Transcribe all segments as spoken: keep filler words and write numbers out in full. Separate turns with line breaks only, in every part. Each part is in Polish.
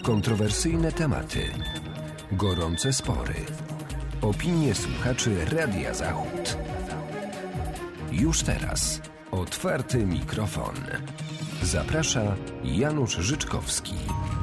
Kontrowersyjne tematy, gorące spory, opinie słuchaczy Radia Zachód. Już teraz otwarty mikrofon. Zaprasza Janusz Życzkowski.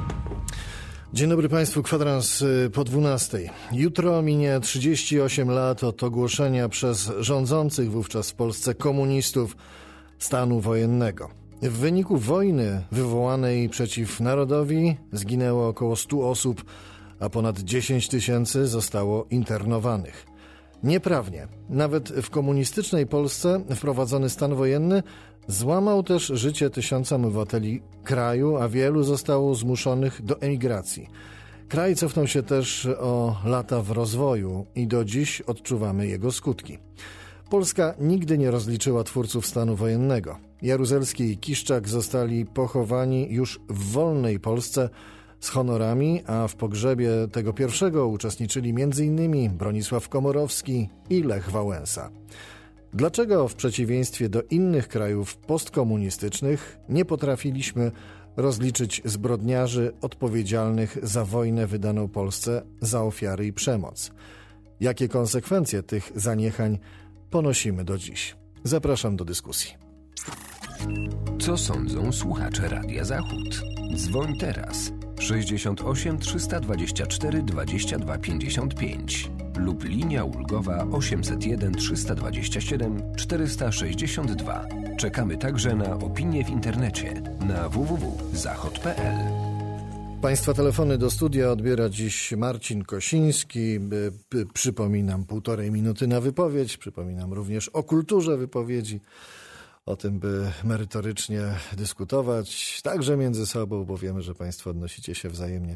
Dzień dobry Państwu, kwadrans po dwunastej. Jutro minie trzydzieści osiem lat od ogłoszenia przez rządzących wówczas w Polsce komunistów stanu wojennego. W wyniku wojny wywołanej przeciw narodowi zginęło około stu osób, a ponad dziesięć tysięcy zostało internowanych. Nieprawnie. Nawet w komunistycznej Polsce wprowadzony stan wojenny złamał też życie tysiącom obywateli kraju, a wielu zostało zmuszonych do emigracji. Kraj cofnął się też o lata w rozwoju i do dziś odczuwamy jego skutki. Polska nigdy nie rozliczyła twórców stanu wojennego. Jaruzelski i Kiszczak zostali pochowani już w wolnej Polsce z honorami, a w pogrzebie tego pierwszego uczestniczyli między innymi Bronisław Komorowski i Lech Wałęsa. Dlaczego w przeciwieństwie do innych krajów postkomunistycznych nie potrafiliśmy rozliczyć zbrodniarzy odpowiedzialnych za wojnę wydaną Polsce za ofiary i przemoc? Jakie konsekwencje tych zaniechań ponosimy do dziś? Zapraszam do dyskusji.
Co sądzą słuchacze Radia Zachód? Dzwoń teraz sześćdziesiąt osiem trzysta dwadzieścia cztery dwadzieścia dwa pięćdziesiąt pięć lub linia ulgowa osiemset jeden trzysta dwadzieścia siedem czterysta sześćdziesiąt dwa. Czekamy także na opinie w internecie na w w w kropka zachod kropka p l.
Państwa telefony do studia odbiera dziś Marcin Kosiński. Przypominam, półtorej minuty na wypowiedź. Przypominam również o kulturze wypowiedzi, o tym, by merytorycznie dyskutować, także między sobą, bo wiemy, że Państwo odnosicie się wzajemnie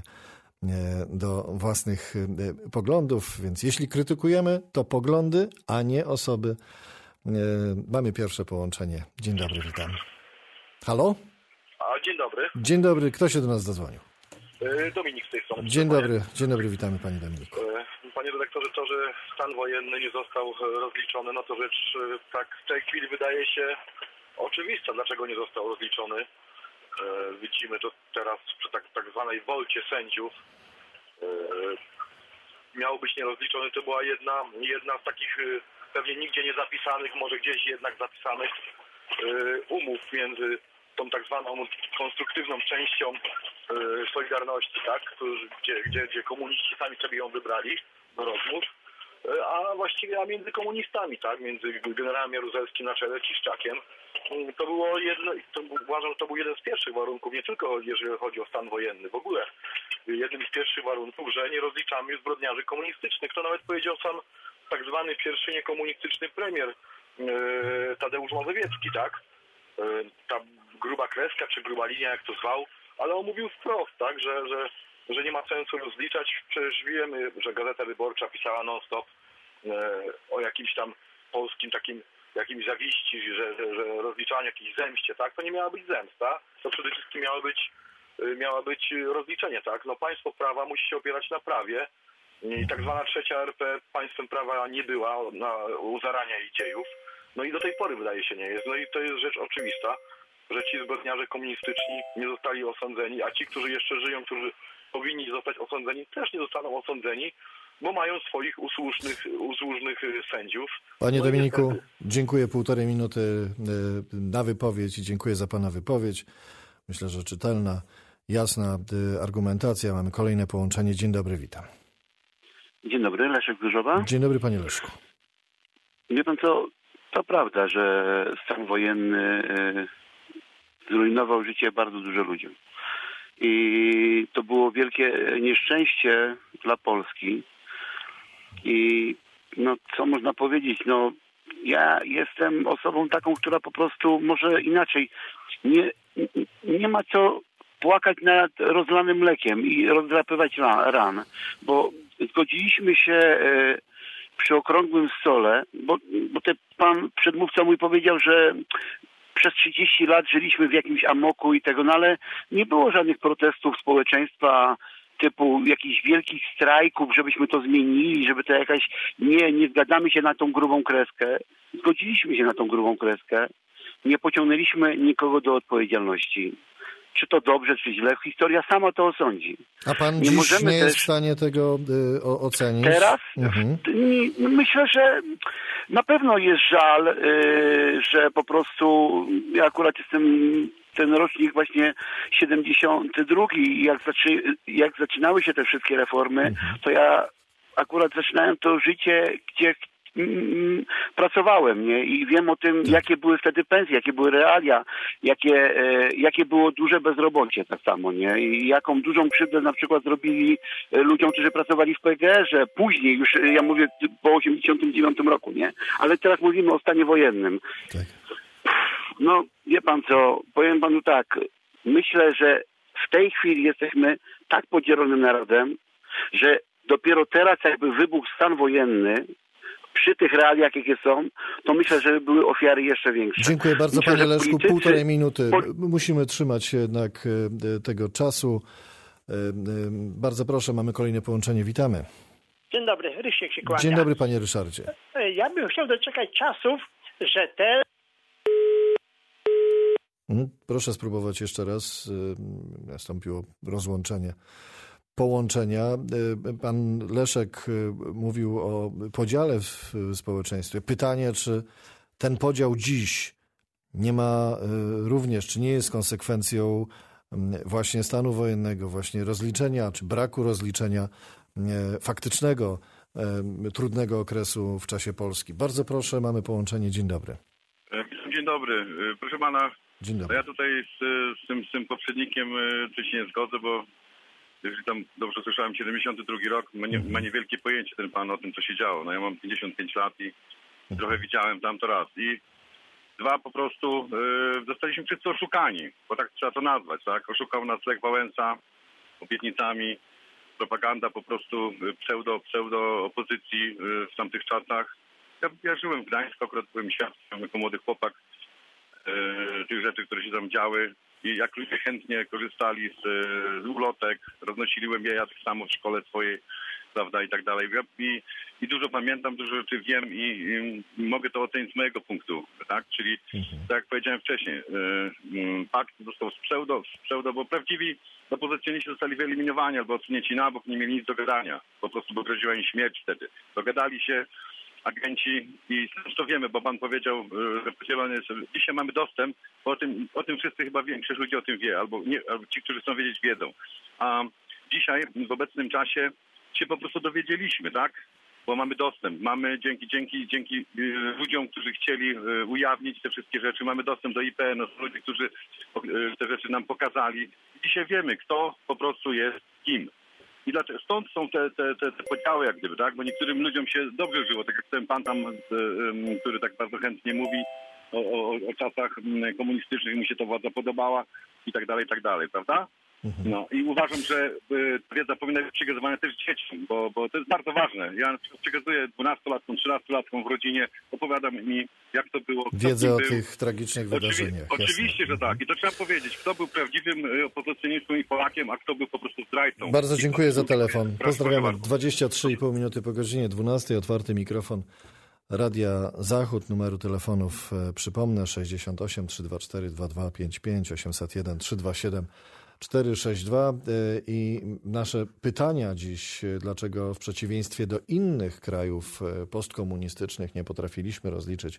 do własnych poglądów, więc jeśli krytykujemy, to poglądy, a nie osoby. Mamy pierwsze połączenie. Dzień dobry, witam. Halo?
A, dzień dobry.
Dzień dobry, kto się do nas zadzwonił?
Dominik z tej strony.
Dzień dobry, dzień dobry, witamy Panie Dominiku.
Panie redaktorze, to, że stan wojenny nie został rozliczony, no to rzecz tak w tej chwili wydaje się oczywista, dlaczego nie został rozliczony. Widzimy to teraz przy tak, tak zwanej wolcie sędziów. Miał być nierozliczony, to była jedna, jedna z takich pewnie nigdzie nie zapisanych, może gdzieś jednak zapisanych umów między tą tak zwaną konstruktywną częścią Solidarności, tak, gdzie, gdzie, gdzie komuniści sami sobie ją wybrali do rozmów, a właściwie a między komunistami, tak, między generałem Jaruzelskim na czele Kiszczakiem. To było jedno, to, uważam, że to był jeden z pierwszych warunków, nie tylko jeżeli chodzi o stan wojenny, w ogóle jednym z pierwszych warunków, że nie rozliczamy zbrodniarzy komunistycznych. To nawet powiedział sam tak zwany pierwszy niekomunistyczny premier Tadeusz Mazowiecki, tak, ta gruba kreska, czy gruba linia, jak to zwał, ale on mówił wprost, tak, że, że, że nie ma sensu rozliczać. Przecież wiemy, że Gazeta Wyborcza pisała non-stop e, o jakimś tam polskim takim jakimś zawiści, że, że, że rozliczanie jakiejś zemście, tak, to nie miała być zemsta, to przede wszystkim miało być, miała być rozliczenie, tak. No państwo prawa musi się opierać na prawie i tak zwana trzecia R P państwem prawa nie była na, u zarania jej dziejów, no i do tej pory wydaje się nie jest. No i to jest rzecz oczywista, że ci zbrodniarze komunistyczni nie zostali osądzeni, a ci, którzy jeszcze żyją, którzy powinni zostać osądzeni, też nie zostaną osądzeni, bo mają swoich usłużnych, usłużnych sędziów.
Panie
no
Dominiku,
niestety...
dziękuję półtorej minuty na wypowiedź i dziękuję za Pana wypowiedź. Myślę, że czytelna, jasna argumentacja. Mamy kolejne połączenie. Dzień dobry, witam.
Dzień dobry, Leszek Gorzowa.
Dzień dobry, Panie Leszku.
Wie Pan co, to prawda, że stan wojenny zrujnował życie bardzo dużo ludziom. I to było wielkie nieszczęście dla Polski. I no, co można powiedzieć? No, ja jestem osobą taką, która po prostu może inaczej. Nie, nie ma co płakać nad rozlanym mlekiem i rozdrapywać ran, bo zgodziliśmy się przy okrągłym stole, bo, bo ten pan przedmówca mój powiedział, że przez trzydzieści lat żyliśmy w jakimś amoku i tego, no ale nie było żadnych protestów społeczeństwa typu jakichś wielkich strajków, żebyśmy to zmienili, żeby to jakaś... Nie, nie zgadzamy się na tą grubą kreskę. Zgodziliśmy się na tą grubą kreskę. Nie pociągnęliśmy nikogo do odpowiedzialności. czy to dobrze, czy źle. Historia sama to osądzi.
A pan
nie
dziś
możemy
nie
też...
jest w stanie tego y, o, ocenić?
Teraz?
Mhm.
Myślę, że na pewno jest żal, y, że po prostu ja akurat jestem ten rocznik właśnie siedemdziesiąty drugi i jak, zaczy, jak zaczynały się te wszystkie reformy, mhm. to ja akurat zaczynałem to życie, gdzie mm, pracowałem, nie? I wiem o tym, tak. jakie były wtedy pensje, jakie były realia, jakie, e, jakie było duże bezrobocie tak samo, nie? I jaką dużą krzywdę na przykład zrobili ludziom, którzy pracowali w P G R-ze, później już, ja mówię po osiemdziesiątym dziewiątym roku, nie? Ale teraz mówimy o stanie wojennym. Tak. No, wie pan co, powiem panu tak, myślę, że w tej chwili jesteśmy tak podzielonym narodem, że dopiero teraz jakby wybuchł stan wojenny, przy tych realiach, jakie są, to myślę, że były ofiary jeszcze większe.
Dziękuję bardzo,
myślę,
panie Leszku.
politycy...
Półtorej minuty.
Pol...
Musimy trzymać się jednak tego czasu. Bardzo proszę, mamy kolejne połączenie. Witamy.
Dzień dobry, Rysiek się kłania.
Dzień dobry, panie Ryszardzie.
Ja bym chciał doczekać czasów, że te...
Proszę spróbować jeszcze raz. Nastąpiło rozłączenie połączenia. Pan Leszek mówił o podziale w społeczeństwie. Pytanie, czy ten podział dziś nie ma również, czy nie jest konsekwencją właśnie stanu wojennego, właśnie rozliczenia, czy braku rozliczenia faktycznego, trudnego okresu w czasie Polski. Bardzo proszę, mamy połączenie. Dzień dobry.
Dzień dobry. Proszę pana,
Dzień dobry.
ja tutaj z, z, tym, z tym poprzednikiem czy się nie zgodzę, bo jeżeli tam dobrze słyszałem, siedemdziesiąty drugi rok, ma, nie, ma niewielkie pojęcie ten pan o tym, co się działo. No ja mam pięćdziesiąt pięć lat i mhm. trochę widziałem tam to raz. I dwa, po prostu yy, zostaliśmy wszyscy oszukani, bo tak trzeba to nazwać, tak? Oszukał nas Lech Wałęsa obietnicami, propaganda po prostu pseudo, pseudo opozycji yy, w tamtych czasach. Ja, ja żyłem w Gdańsku, akurat byłem świadkiem jako młody chłopak yy, tych rzeczy, które się tam działy. I jak ludzie chętnie korzystali z, z ulotek, roznosili łębieja tak samo w szkole swojej, prawda, i tak dalej. I, i dużo pamiętam, dużo rzeczy wiem i, i mogę to ocenić z mojego punktu, tak? Czyli, mhm. tak jak powiedziałem wcześniej, y, y, pakt został z pseudo, z pseudo, bo prawdziwi opozycjoniści zostali wyeliminowani albo odsunięci na bok, nie mieli nic do gadania. Po prostu, bo groziła im śmierć wtedy. Dogadali się agenci i to wiemy, bo pan powiedział, że podzielony jest. Dzisiaj mamy dostęp, bo o tym, o tym wszyscy chyba większość ludzi o tym wie, albo, nie, albo ci, którzy chcą wiedzieć, wiedzą. A dzisiaj w obecnym czasie się po prostu dowiedzieliśmy, tak? Bo mamy dostęp, mamy dzięki, dzięki, dzięki ludziom, którzy chcieli ujawnić te wszystkie rzeczy, mamy dostęp do I P N, do ludzi, którzy te rzeczy nam pokazali. Dzisiaj wiemy, kto po prostu jest kim. I dlaczego? Stąd są te, te, te, te podziały, jak gdyby, tak? Bo niektórym ludziom się dobrze żyło, tak jak ten pan tam, który tak bardzo chętnie mówi o, o, o czasach komunistycznych, mi się to władza podobała i tak dalej, i tak dalej, prawda? No i uważam, że ta wiedza powinna być przekazywana też dzieciom, bo, bo to jest bardzo ważne. Ja przekazuję dwunastolatkom, trzynastolatkom w rodzinie, opowiadam mi, jak to było.
Wiedzę o
był.
tych tragicznych wydarzeniach.
Oczywi- oczywiście, że tak. I to trzeba powiedzieć, kto był prawdziwym opozycjonistą i Polakiem, a kto był po prostu zdrajcą.
Bardzo dziękuję za telefon. Pozdrawiamy. dwadzieścia trzy i pół minuty po godzinie dwunastej. Otwarty mikrofon Radia Zachód. Numeru telefonów przypomnę sześćdziesiąt osiem, trzysta dwadzieścia cztery, dwadzieścia dwa pięćdziesiąt pięć, osiemset jeden, trzysta dwadzieścia siedem, czterysta sześćdziesiąt dwa. I nasze pytania dziś, dlaczego w przeciwieństwie do innych krajów postkomunistycznych nie potrafiliśmy rozliczyć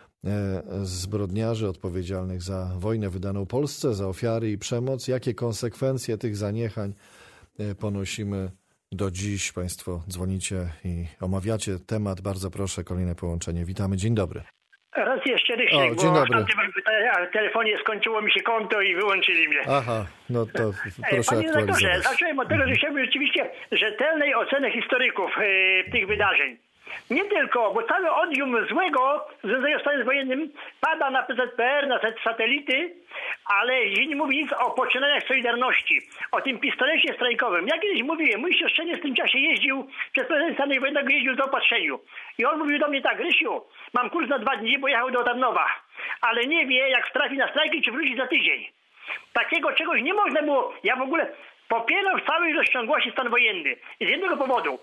zbrodniarzy odpowiedzialnych za wojnę wydaną Polsce, za ofiary i przemoc. Jakie konsekwencje tych zaniechań ponosimy do dziś? Państwo dzwonicie i omawiacie temat. Bardzo proszę, kolejne połączenie. Witamy. Dzień dobry.
Raz jeszcze Rysiek,
o, dzień
bo
dobry.
w telefonie skończyło mi się konto i wyłączyli mnie.
Aha, no to proszę
Panie redaktorze,
aktualizować.
zacząłem od tego, że chciałbym rzeczywiście rzetelnej oceny historyków yy, tych wydarzeń. Nie tylko, bo całe odium złego związanego z stanem wojennym pada na P Z P R, na te satelity, ale nie mówi nic o poczynaniach Solidarności, o tym pistolecie strajkowym. Ja kiedyś mówiłem, mój siostrzeniec w tym czasie jeździł, przez prezydent stanu wojennego jeździł do opatrzeniu. I on mówił do mnie tak: Rysiu, mam kurs na dwa dni, bo jechał do Tarnowa, ale nie wie, jak trafi na strajki, czy wróci za tydzień. Takiego czegoś nie można było. Ja w ogóle popieram w całej rozciągłości stan wojenny. I z jednego powodu.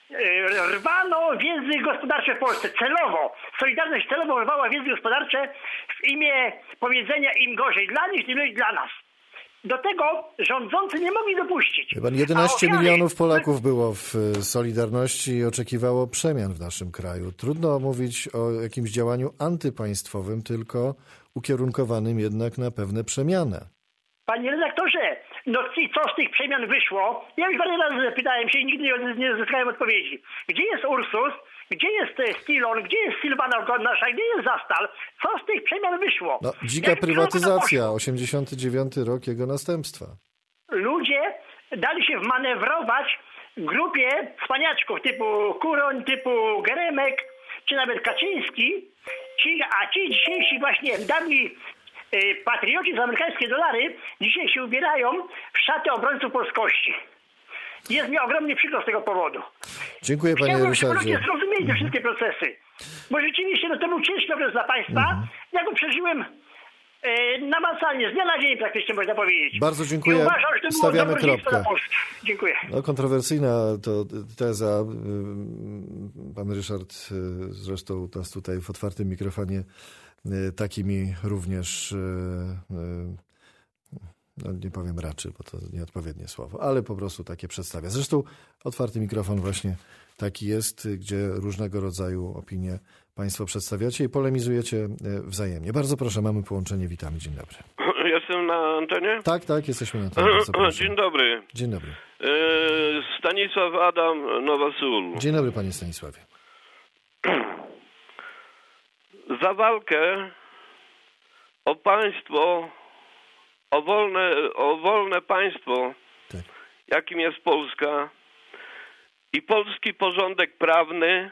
Rwano więzy gospodarcze w Polsce celowo. Solidarność celowo rwała więzy gospodarcze w imię powiedzenia im gorzej dla nich, tym lepiej dla nas. do tego rządzący nie mogli dopuścić.
Pan, jedenaście
ofiary...
milionów Polaków było w Solidarności i oczekiwało przemian w naszym kraju. Trudno mówić o jakimś działaniu antypaństwowym, tylko ukierunkowanym jednak na pewne przemiany.
Panie redaktorze, no i co z tych przemian wyszło? Ja już parę razy zapytałem się i nigdy nie, nie zyskałem odpowiedzi. Gdzie jest Ursus? Gdzie jest Stilon? Gdzie jest Sylwana Nasza? Gdzie jest Zastal? Co z tych przemian wyszło?
No, dzika
Jak
prywatyzacja, osiemdziesiąty dziewiąty rok jego następstwa.
Ludzie dali się wmanewrować grupie cwaniaczków typu Kuroń, typu Geremek, czy nawet Kaczyński, ci, a ci dzisiejsi właśnie dawni y, patrioci za amerykańskie dolary dzisiaj się ubierają w szaty obrońców polskości. Jest mi ogromnie przykro z tego powodu.
Dziękuję, panie
Chciałbym,
Ryszardzie.
żeby ludzie zrozumieli te wszystkie procesy. Bo rzeczywiście no, to był ciężki okres dla państwa.
Mhm.
Ja go przeżyłem e, namacalnie, z dnia na dzień praktycznie można powiedzieć.
Bardzo dziękuję.
I uważam, że to było
Stawiamy
dobrodziejstwo
kropkę.
dla Polski. Dziękuję.
No, kontrowersyjna to teza. Pan Ryszard zresztą nas tutaj w otwartym mikrofonie takimi również, no nie powiem raczy, bo to nieodpowiednie słowo, ale po prostu takie przedstawia. Zresztą otwarty mikrofon właśnie taki jest, gdzie różnego rodzaju opinie państwo przedstawiacie i polemizujecie wzajemnie. Bardzo proszę, mamy połączenie. Witamy. Dzień dobry.
Jestem na antenie?
Tak, tak, jesteśmy na antenie. Bardzo proszę.
Dzień dobry.
Dzień dobry.
Stanisław Adam, Nowa Sól.
Dzień dobry, panie Stanisławie.
Za walkę o państwo, o wolne, o wolne państwo,
Tak.
jakim jest Polska i polski porządek prawny,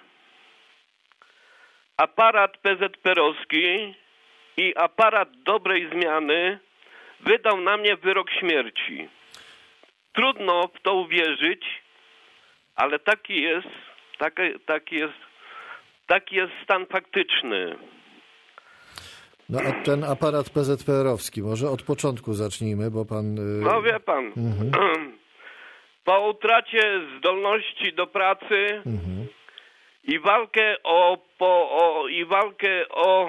aparat P Z P-owski i aparat dobrej zmiany wydał na mnie wyrok śmierci. Trudno w to uwierzyć, ale taki jest, taki, taki jest, taki jest stan faktyczny.
No a ten aparat P Z P-owski, może od początku zacznijmy, bo pan... Yy...
No wie pan, mhm. po utracie zdolności do pracy
Mhm.
i walkę o, po, o i walkę o,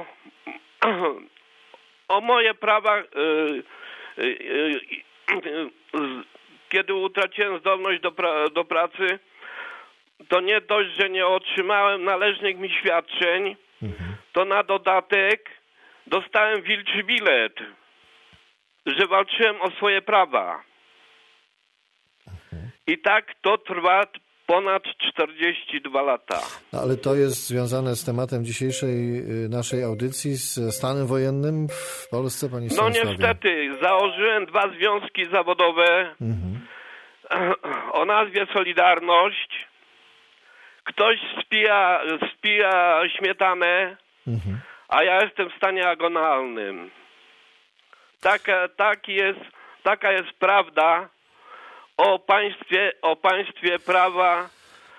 o moje prawa, yy, yy, yy, kiedy utraciłem zdolność do, pra, do pracy, to nie dość, że nie otrzymałem należnych mi świadczeń, mhm. to na dodatek dostałem wilczy bilet, że walczyłem o swoje prawa. Mhm. I tak to trwa ponad czterdzieści dwa lata.
No, ale to jest związane z tematem dzisiejszej naszej audycji, z stanem wojennym w Polsce, panie Stanisławie?
No niestety, założyłem dwa związki zawodowe mhm. o nazwie Solidarność. Ktoś spija, spija śmietanę, mhm. a ja jestem w stanie agonalnym. Taka, tak jest, taka jest prawda o państwie, o państwie prawa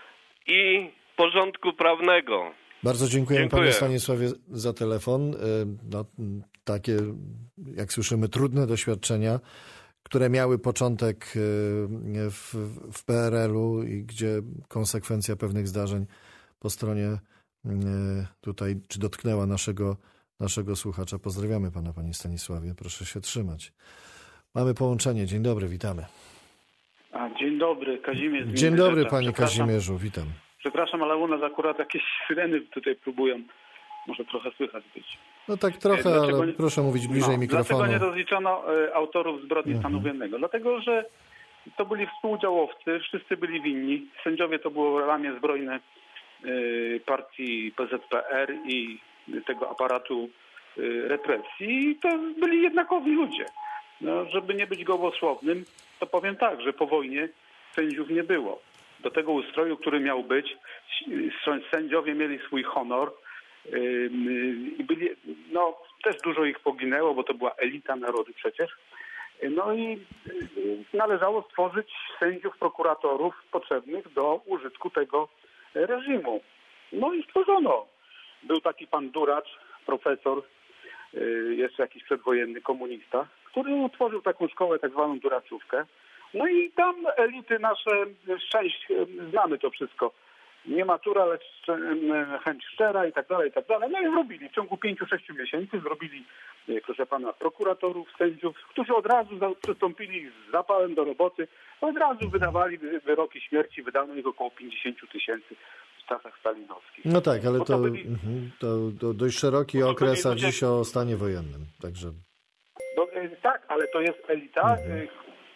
i porządku prawnego.
Bardzo dziękujemy
Dziękuję.
panie Stanisławie za telefon. No, takie, jak słyszymy, trudne doświadczenia, które miały początek w, w P R L-u i gdzie konsekwencja pewnych zdarzeń po stronie tutaj, czy dotknęła naszego, naszego słuchacza. Pozdrawiamy pana, panie Stanisławie. Proszę się trzymać. Mamy połączenie. Dzień dobry, witamy.
A, dzień dobry, Kazimierz.
Dzień dobry, panie Kazimierzu, witam.
Przepraszam, ale u nas akurat jakieś syreny tutaj próbują. Może trochę słychać być.
No tak trochę,
dlaczego
ale
nie...
proszę mówić bliżej
no,
mikrofonu.
Dlaczego nie rozliczono y, autorów zbrodni mhm. stanu wojennego? Dlatego, że to byli współdziałowcy, wszyscy byli winni. Sędziowie to było ramię zbrojne y, partii P Z P R i tego aparatu y, represji. I to byli jednakowi ludzie. No, żeby nie być gołosłownym, to powiem tak, że po wojnie sędziów nie było. Do tego ustroju, który miał być, sędziowie mieli swój honor i byli, no też dużo ich poginęło, bo to była elita narodu przecież. No i należało stworzyć sędziów, prokuratorów potrzebnych do użytku tego reżimu. No i stworzono. Był taki pan Duracz, profesor, jeszcze jakiś przedwojenny komunista, który utworzył taką szkołę, tak zwaną Duraczówkę. No i tam elity nasze, szczęść, znamy to wszystko, nie matura, lecz chęć szczera i tak dalej, i tak dalej. No i zrobili w ciągu pięciu, sześciu miesięcy, zrobili, proszę pana, prokuratorów, sędziów, którzy od razu przystąpili z zapałem do roboty, od razu wydawali wyroki śmierci, wydano ich około pięćdziesiąt tysięcy w czasach stalinowskich.
No tak, ale to,
to, byli,
to, to dość szeroki okres, a dziś o stanie wojennym, także...
No, tak, ale to jest elita, mhm.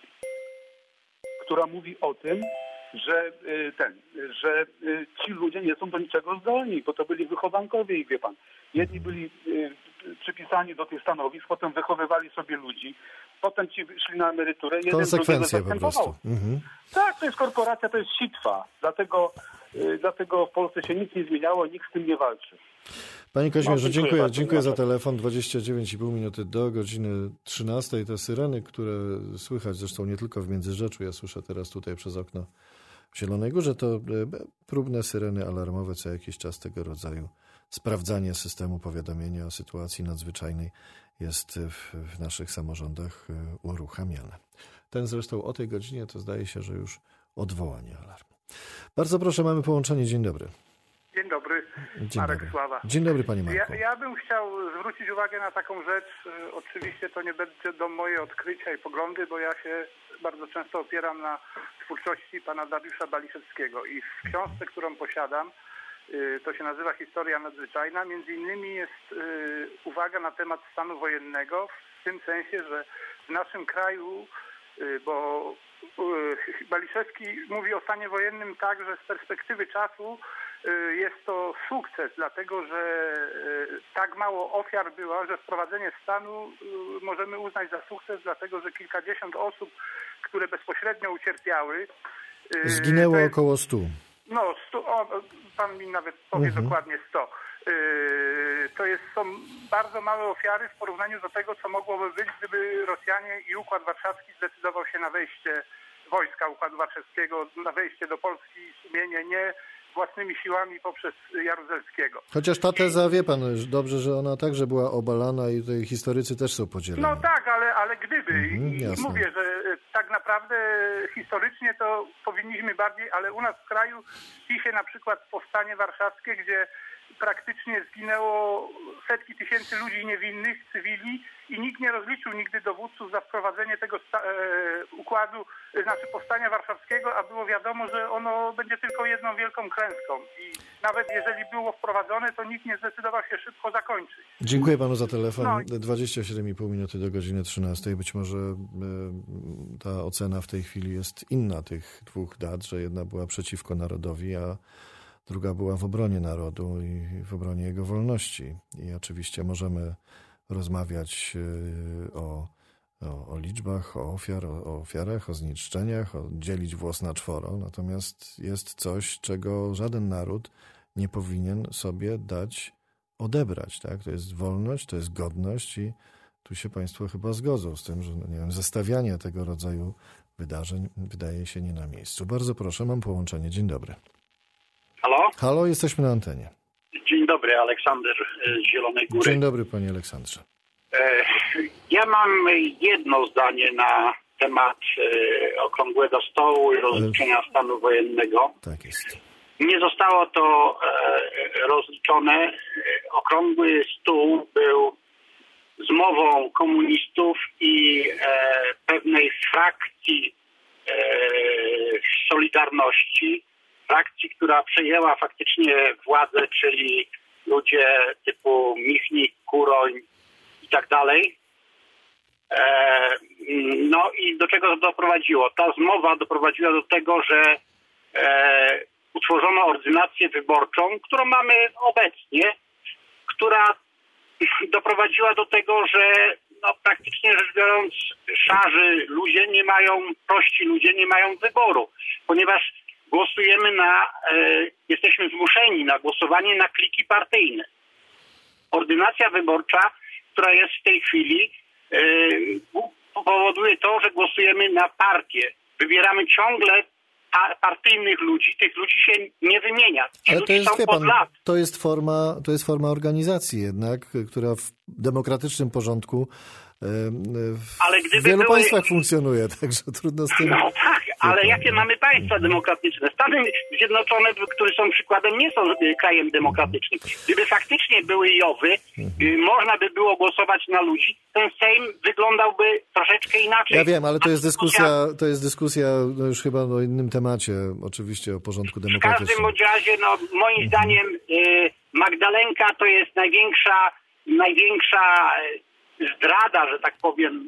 która mówi o tym, że ten, że ci ludzie nie są do niczego zdolni, bo to byli wychowankowie i wie pan, jedni byli przypisani do tych stanowisk, potem wychowywali sobie ludzi, potem ci szli na emeryturę.
Konsekwencje po prostu. Mhm.
Tak, to jest korporacja, to jest sitwa, dlatego, dlatego w Polsce się nic nie zmieniało, nikt z tym nie walczy.
Panie Kazimierzu, no, dziękuję, dziękuję za telefon. dwadzieścia dziewięć i pół minuty do godziny trzynastej. Te syreny, które słychać zresztą nie tylko w Międzyrzeczu, ja słyszę teraz tutaj przez okno w Zielonej Górze, to próbne syreny alarmowe, co jakiś czas tego rodzaju sprawdzanie systemu powiadomienia o sytuacji nadzwyczajnej jest w, w naszych samorządach uruchamiane. Ten zresztą o tej godzinie to zdaje się, że już odwołanie alarmu. Bardzo proszę, mamy połączenie. Dzień dobry.
Dzień dobry,
Dzień
Marek
dobry.
Sława.
Dzień dobry, panie Marku.
Ja, ja bym chciał zwrócić uwagę na taką rzecz. Oczywiście to nie będzie do moje odkrycia i poglądy, bo ja się bardzo często opieram na twórczości pana Dariusza Baliszewskiego i w książce, którą posiadam, to się nazywa Historia nadzwyczajna, między innymi jest uwaga na temat stanu wojennego, w tym sensie, że w naszym kraju, bo Baliszewski mówi o stanie wojennym tak, że z perspektywy czasu jest to sukces, dlatego że tak mało ofiar było, że wprowadzenie stanu możemy uznać za sukces, dlatego że kilkadziesiąt osób, które bezpośrednio ucierpiały...
Zginęło jest, około stu.
No, stu, o, pan mi nawet powie mhm. dokładnie sto. To jest, są bardzo małe ofiary w porównaniu do tego, co mogłoby być, gdyby Rosjanie i Układ Warszawski zdecydował się na wejście wojska Układu Warszawskiego, na wejście do Polski sumienie nie własnymi siłami poprzez Jaruzelskiego.
Chociaż ta teza, wie pan, dobrze, że ona także była obalana i tutaj historycy też są podzieleni.
No tak, ale, ale gdyby.
Mhm,
I mówię, że tak naprawdę historycznie to powinniśmy bardziej, ale u nas w kraju czci się na przykład powstanie warszawskie, gdzie praktycznie zginęło setki tysięcy ludzi niewinnych, cywili i nikt nie rozliczył nigdy dowódców za wprowadzenie tego sta- e, układu, znaczy powstania warszawskiego, a było wiadomo, że ono będzie tylko jedną wielką klęską. I nawet jeżeli było wprowadzone, to nikt nie zdecydował się szybko zakończyć.
Dziękuję panu za telefon.
No.
dwadzieścia siedem i pół minuty do godziny trzynastej. Być może e, ta ocena w tej chwili jest inna tych dwóch dat, że jedna była przeciwko narodowi, a druga była w obronie narodu i w obronie jego wolności. I oczywiście możemy rozmawiać o, o, o liczbach, o, ofiar, o, o ofiarach, o zniszczeniach, o dzielić włos na czworo. Natomiast jest coś, czego żaden naród nie powinien sobie dać odebrać. Tak? To jest wolność, to jest godność i tu się państwo chyba zgodzą z tym, że nie wiem, zestawianie tego rodzaju wydarzeń wydaje się nie na miejscu. Bardzo proszę, mam połączenie. Dzień dobry.
Halo?
Halo, jesteśmy na antenie.
Dzień dobry, Aleksander z Zielonej Góry.
Dzień dobry, panie Aleksandrze.
Ja mam jedno zdanie na temat okrągłego stołu i rozliczenia stanu wojennego.
Tak jest.
Nie zostało to rozliczone. Okrągły stół był zmową komunistów i pewnej frakcji Solidarności, frakcji, która przejęła faktycznie władzę, czyli ludzie typu Michnik, Kuroń i tak dalej. No i do czego to doprowadziło? Ta zmowa doprowadziła do tego, że e, utworzono ordynację wyborczą, którą mamy obecnie, która doprowadziła do tego, że no, praktycznie rzecz biorąc szarzy ludzie nie mają, prości ludzie nie mają wyboru, ponieważ głosujemy na, e, jesteśmy zmuszeni na głosowanie na kliki partyjne. Ordynacja wyborcza, która jest w tej chwili, e, powoduje to, że głosujemy na partię. Wybieramy ciągle pa- partyjnych ludzi. Tych ludzi się nie wymienia. Ci
Ale to jest, wie pan,
lat.
to jest forma, to jest forma organizacji jednak, która w demokratycznym porządku w
ale gdyby
wielu
były...
państwach funkcjonuje, także trudno z tym...
No tak, Ale jakie mamy państwa demokratyczne? Stany Zjednoczone, które są przykładem, nie są krajem demokratycznym. Gdyby faktycznie były Jowy, można by było głosować na ludzi, ten Sejm wyglądałby troszeczkę inaczej.
Ja wiem, ale to jest dyskusja, to jest dyskusja no już chyba o innym temacie, oczywiście o porządku demokratycznym.
W każdym bądź razie, no moim zdaniem Magdalenka to jest największa, największa zdrada, że tak powiem,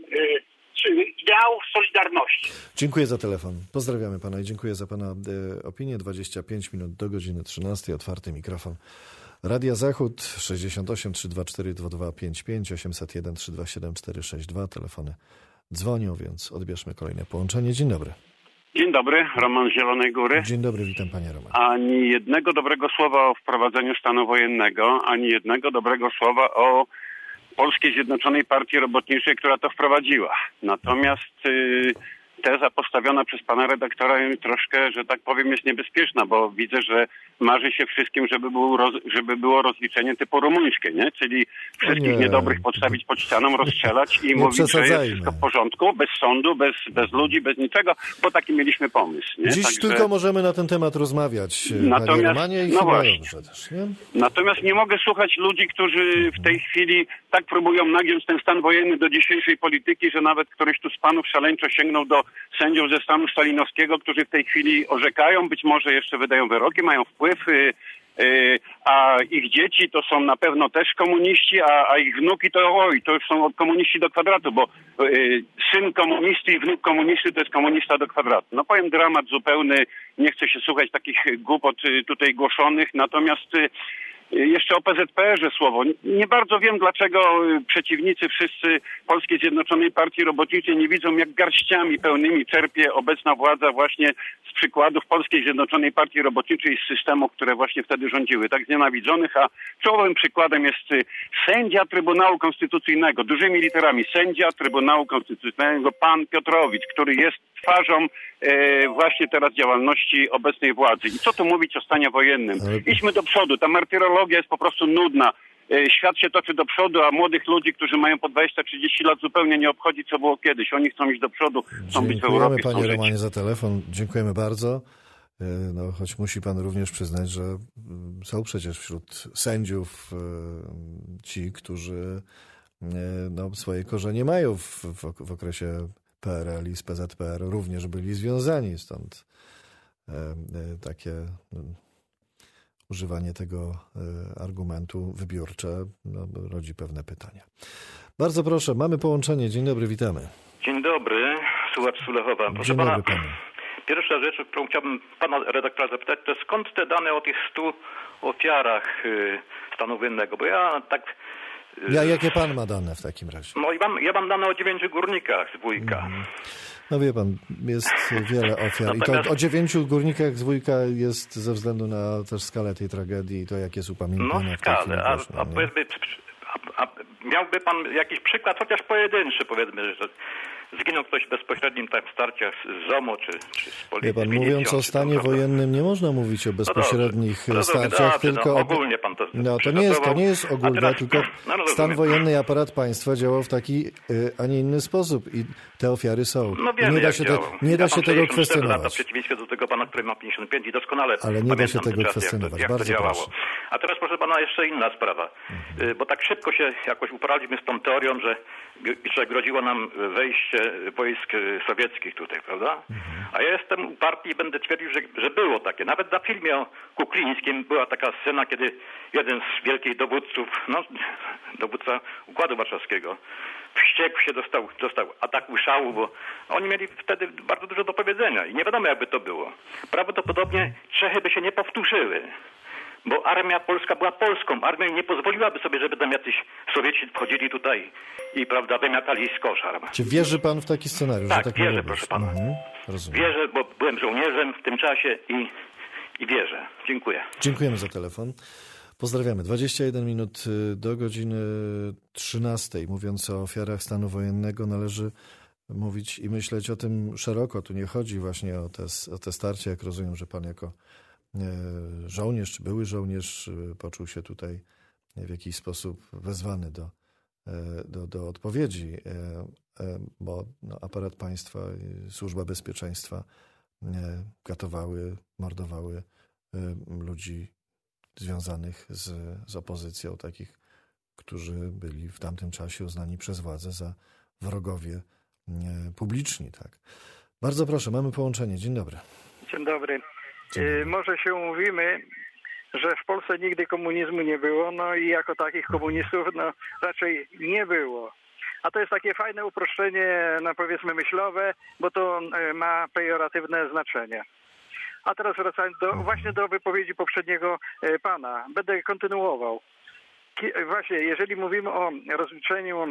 ideałów Solidarności.
Dziękuję za telefon. Pozdrawiamy pana i dziękuję za pana e, opinię. dwadzieścia pięć minut do godziny trzynastej. Otwarty mikrofon. Radia Zachód sześćdziesiąt osiem trzysta dwadzieścia cztery dwadzieścia dwa pięćdziesiąt pięć, osiemset jeden trzysta dwadzieścia siedem czterysta sześćdziesiąt dwa. Telefony dzwonią, więc odbierzmy kolejne połączenie. Dzień dobry.
Dzień dobry, Roman z Zielonej Góry.
Dzień dobry, witam panie Roman.
Ani jednego dobrego słowa o wprowadzeniu stanu wojennego, ani jednego dobrego słowa o Polskiej Zjednoczonej Partii Robotniczej, która to wprowadziła. Natomiast y, teza postawiona przez pana redaktora troszkę, że tak powiem, jest niebezpieczna, bo widzę, że marzy się wszystkim, żeby, był roz, żeby było rozliczenie typu rumuńskie, nie? Czyli wszystkich nie. niedobrych podstawić pod ścianą, rozstrzelać i mówić, że jest wszystko w porządku, bez sądu, bez, bez ludzi, bez niczego, bo taki mieliśmy pomysł. Nie?
Dziś Także... tylko możemy na ten temat rozmawiać,
natomiast,
panie Romanie, i
no
chyba
właśnie.
dobrze też, nie?
Natomiast nie mogę słuchać ludzi, którzy w tej chwili tak próbują nagiąć ten stan wojenny do dzisiejszej polityki, że nawet któryś tu z panów szaleńczo sięgnął do sędziów ze stanu stalinowskiego, którzy w tej chwili orzekają, być może jeszcze wydają wyroki, mają wpływ, yy, yy, a ich dzieci to są na pewno też komuniści, a, a ich wnuki to oj, to już są od komuniści do kwadratu, bo yy, syn komunisty i wnuk komunisty to jest komunista do kwadratu. No powiem, dramat zupełny, nie chcę się słuchać takich głupot yy, tutaj głoszonych, natomiast yy, jeszcze o P Z P R-ze słowo. Nie bardzo wiem, dlaczego przeciwnicy wszyscy Polskiej Zjednoczonej Partii Robotniczej nie widzą, jak garściami pełnymi czerpie obecna władza właśnie z przykładów Polskiej Zjednoczonej Partii Robotniczej z systemów, które właśnie wtedy rządziły, tak znienawidzonych, a czołowym przykładem jest sędzia Trybunału Konstytucyjnego, dużymi literami, sędzia Trybunału Konstytucyjnego, pan Piotrowicz, który jest twarzą e, właśnie teraz działalności obecnej władzy. I co tu mówić o stanie wojennym? Idźmy do przodu, ta martyrologia jest po prostu nudna. E, świat się toczy do przodu, a młodych ludzi, którzy mają po dwadzieścia trzydzieści lat, zupełnie nie obchodzi, co było kiedyś. Oni chcą iść do przodu, chcą być w Europie.
Dziękujemy panie Romanie za telefon. Dziękujemy bardzo. No, choć musi pan również przyznać, że są przecież wśród sędziów ci, którzy no, swoje korzenie mają w, w, w okresie P R L i z P Z P R również byli związani, stąd e, e, takie no, używanie tego e, argumentu wybiórcze no, rodzi pewne pytania. Bardzo proszę, mamy połączenie. Dzień dobry, witamy.
Dzień dobry, słuchacz Sulechowa. Proszę
Dzień
pana,
dobry, panie.
Pierwsza rzecz, o którą chciałbym pana redaktora zapytać, to skąd te dane o tych stu ofiarach y, stanu wojennego? Bo ja tak...
Ja, jakie pan ma dane w takim razie?
No i mam, ja mam dane o dziewięciu górnikach z Wujka. Mm.
No wie pan, jest wiele ofiar. Natomiast... I to o dziewięciu górnikach z Wujka jest ze względu na też skalę tej tragedii i to, jak jest upamiętnione.
No skalę, a, a powiedzmy, a, a miałby pan jakiś przykład, chociaż pojedynczy, powiedzmy, że zginął ktoś w bezpośrednim tak starciach z ZOMO czy, czy z policją.
Wie pan, mówiąc o stanie wojennym, nie można mówić o bezpośrednich no starciach, dobrze, tylko...
No, ogólnie pan to...
No, to nie jest, to nie jest ogólne, teraz, tylko no, no, stan wojenny i aparat państwa działał w taki, a nie inny sposób i te ofiary są.
No wiem,
nie da się, te, nie da
ja
się tego kwestionować.
Lata w przeciwieństwie do tego pana, który ma pięćdziesiąt pięć i doskonale
ale nie da się tego
czasy,
kwestionować.
Jak to, jak
Bardzo
to działało.
proszę.
A teraz proszę pana jeszcze inna sprawa, mhm. bo tak szybko się jakoś uporaliśmy z tą teorią, że, że groziło nam wejście wojsk sowieckich tutaj, prawda? Mhm. A ja jestem uparty i będę twierdził, że, że było takie. Nawet na filmie o Kuklińskim była taka scena, kiedy jeden z wielkich dowódców, no dowódca Układu Warszawskiego, wściekł się, dostał, dostał ataku szału, bo oni mieli wtedy bardzo dużo do powiedzenia i nie wiadomo, jakby to było. Prawdopodobnie Czechy by się nie powtórzyły, bo armia polska była polską. Armia nie pozwoliłaby sobie, żeby tam jacyś Sowieci wchodzili tutaj i, prawda, wymiatali z koszar.
Czy wierzy pan w taki scenariusz?
Tak,
że tak
wierzę, proszę pana.
Mhm.
Wierzę, bo byłem żołnierzem w tym czasie i, i wierzę. Dziękuję.
Dziękujemy za telefon. Pozdrawiamy. dwadzieścia jeden minut do godziny trzynastej. Mówiąc o ofiarach stanu wojennego, należy mówić i myśleć o tym szeroko. Tu nie chodzi właśnie o te, o te starcie, jak rozumiem, że pan jako żołnierz czy były żołnierz poczuł się tutaj w jakiś sposób wezwany do, do, do odpowiedzi, bo no, aparat państwa, służba bezpieczeństwa katowały, mordowały ludzi związanych z, z opozycją, takich, którzy byli w tamtym czasie uznani przez władzę za wrogowie publiczni. Tak. Bardzo proszę, mamy połączenie. Dzień dobry.
Dzień dobry.
Dzień dobry.
Może się umówimy, że w Polsce nigdy komunizmu nie było, no i jako takich komunistów no, raczej nie było. A to jest takie fajne uproszczenie, no powiedzmy myślowe, bo to ma pejoratywne znaczenie. A teraz wracając do, właśnie do wypowiedzi poprzedniego pana. Będę kontynuował. Właśnie, jeżeli mówimy o rozliczeniu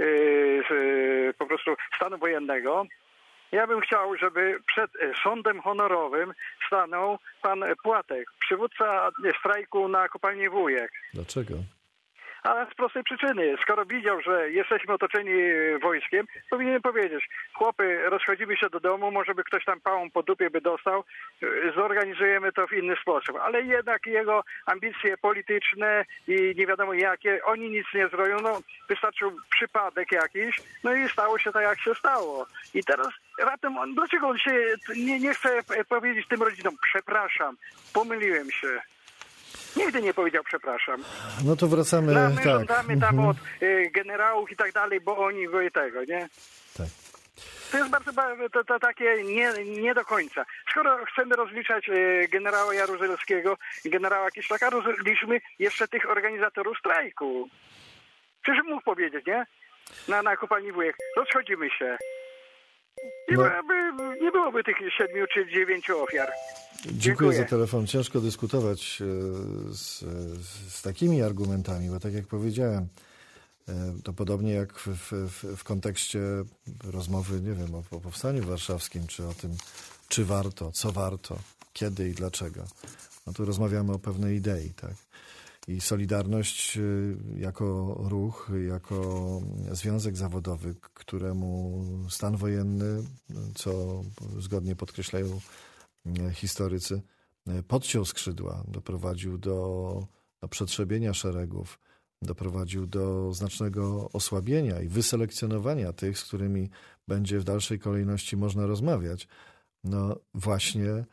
yy, po prostu stanu wojennego, ja bym chciał, żeby przed sądem honorowym stanął pan Płatek, przywódca strajku na kopalni Wujek.
Dlaczego?
A z prostej przyczyny, skoro widział, że jesteśmy otoczeni wojskiem, powinien powiedzieć, chłopy, rozchodzimy się do domu, może by ktoś tam pałą po dupie by dostał, zorganizujemy to w inny sposób. Ale jednak jego ambicje polityczne i nie wiadomo jakie, oni nic nie zrobią, no wystarczył przypadek jakiś, no i stało się tak, jak się stało. I teraz raptem on, dlaczego on się nie, nie chce powiedzieć tym rodzinom, przepraszam, pomyliłem się. Nigdy nie powiedział przepraszam.
No to wracamy,
no, my
tak.
żądamy tam od y, generałów i tak dalej, bo oni go i tego, nie?
Tak.
To jest bardzo to, to takie nie, nie do końca. Skoro chcemy rozliczać y, generała Jaruzelskiego i generała Kiszlaka, rozliczmy jeszcze tych organizatorów strajku. Przecież mógł powiedzieć, nie? Na, na kopalni Wujek. Rozchodzimy się. Nie, no. byłoby, nie byłoby tych siedmiu czy dziewięciu ofiar.
Dziękuję,
Dziękuję
za telefon. Ciężko dyskutować z, z takimi argumentami, bo tak jak powiedziałem, to podobnie jak w, w, w kontekście rozmowy, nie wiem, o, o powstaniu warszawskim, czy o tym, czy warto, co warto, kiedy i dlaczego. No tu rozmawiamy o pewnej idei, tak? I Solidarność jako ruch, jako związek zawodowy, któremu stan wojenny, co zgodnie podkreślają historycy, podciął skrzydła, doprowadził do, do przetrzebienia szeregów, doprowadził do znacznego osłabienia i wyselekcjonowania tych, z którymi będzie w dalszej kolejności można rozmawiać. No właśnie e,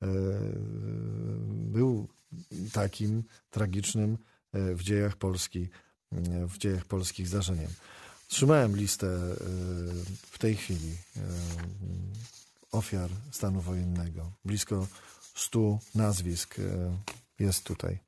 był takim tragicznym w dziejach Polski, w dziejach polskich zdarzeniem. Trzymałem listę w tej chwili ofiar stanu wojennego. Blisko stu nazwisk jest tutaj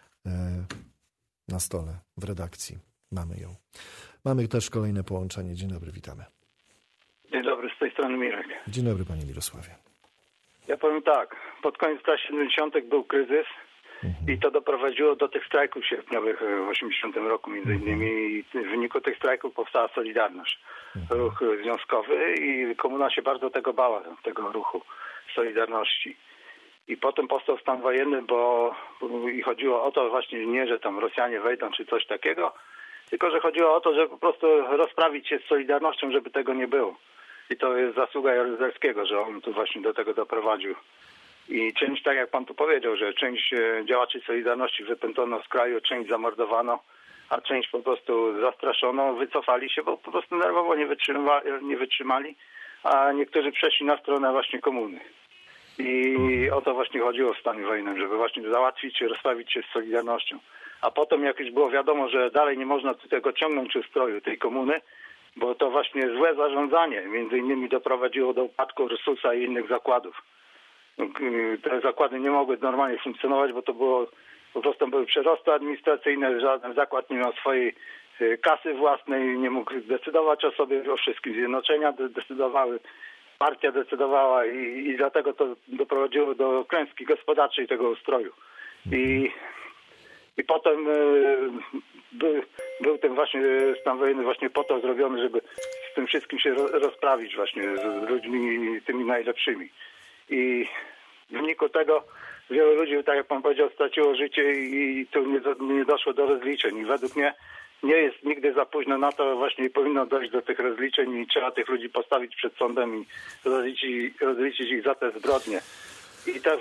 na stole, w redakcji. Mamy ją. Mamy też kolejne połączenie. Dzień dobry, witamy.
Dzień dobry, z tej strony Mirek.
Dzień dobry, panie Mirosławie.
Ja powiem tak, pod koniec lat siedemdziesiątych był kryzys mhm. i to doprowadziło do tych strajków sierpniowych w osiemdziesiątym roku między innymi i w wyniku tych strajków powstała Solidarność, mhm. ruch związkowy i komuna się bardzo tego bała, tego ruchu Solidarności. I potem powstał stan wojenny, bo i chodziło o to właśnie nie, że tam Rosjanie wejdą czy coś takiego, tylko że chodziło o to, żeby po prostu rozprawić się z Solidarnością, żeby tego nie było. I to jest zasługa Jaruzelskiego, że on tu właśnie do tego doprowadził. I część, tak jak pan tu powiedział, że część działaczy Solidarności wypędzono z kraju, część zamordowano, a część po prostu zastraszono, wycofali się, bo po prostu nerwowo nie wytrzymali, nie wytrzymali, a niektórzy przeszli na stronę właśnie komuny. I o to właśnie chodziło w stanie wojennym, żeby właśnie załatwić, rozprawić się z Solidarnością. A potem jak już było wiadomo, że dalej nie można tego ciągnąć przy ustroju tej komuny, bo to właśnie złe zarządzanie między innymi doprowadziło do upadku Ursusa i innych zakładów. Te zakłady nie mogły normalnie funkcjonować, bo to było po prostu były przerosty administracyjne, żaden zakład nie miał swojej kasy własnej, nie mógł decydować o sobie, o wszystkim. Zjednoczenia decydowały, partia decydowała i, i dlatego to doprowadziło do klęski gospodarczej tego ustroju. I I potem był, był ten właśnie stan wojenny właśnie po to zrobiony, żeby z tym wszystkim się rozprawić właśnie z ludźmi tymi najlepszymi. I w wyniku tego wielu ludzi, tak jak pan powiedział, straciło życie i tu nie, nie doszło do rozliczeń. I według mnie nie jest nigdy za późno na to, właśnie powinno dojść do tych rozliczeń i trzeba tych ludzi postawić przed sądem i rozliczyć, rozliczyć ich za te zbrodnie. I też